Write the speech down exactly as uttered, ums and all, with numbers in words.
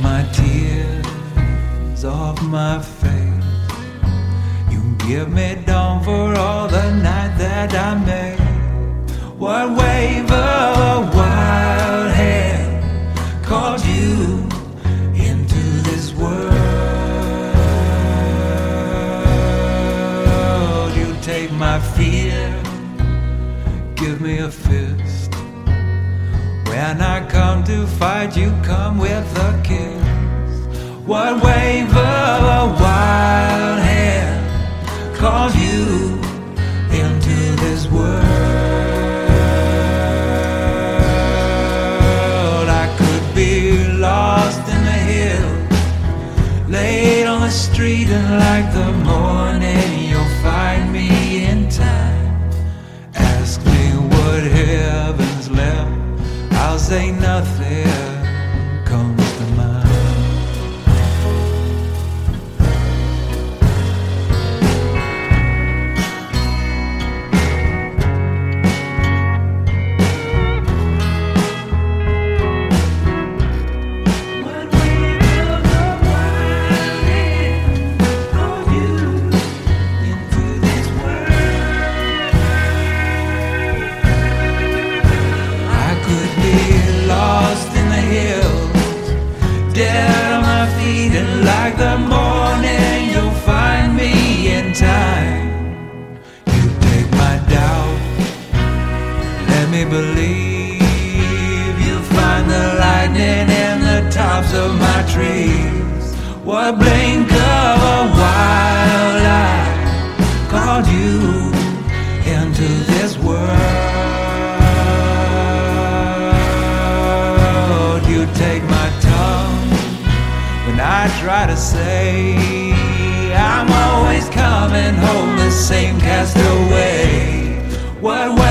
my tears off my face. You give me dawn for all the night that I made. What wave of a wild hand called you into this world? You take my fear, give me a fist. When I come to fight, you come with a kiss. What wave of a wild hand called you into this world? I could be lost in the hills, laid on the street, and like the morning you'll find me in time. Ask me what heaven's left, I'll say nothing comes to mind. Dead on my feet, and like the morning you'll find me in time. You take my doubt, let me believe. You find the lightning in the tops of my trees. What blink of a wild eye called you into this world? You take my tongue when I try to say I'm always coming home, the same castaway. What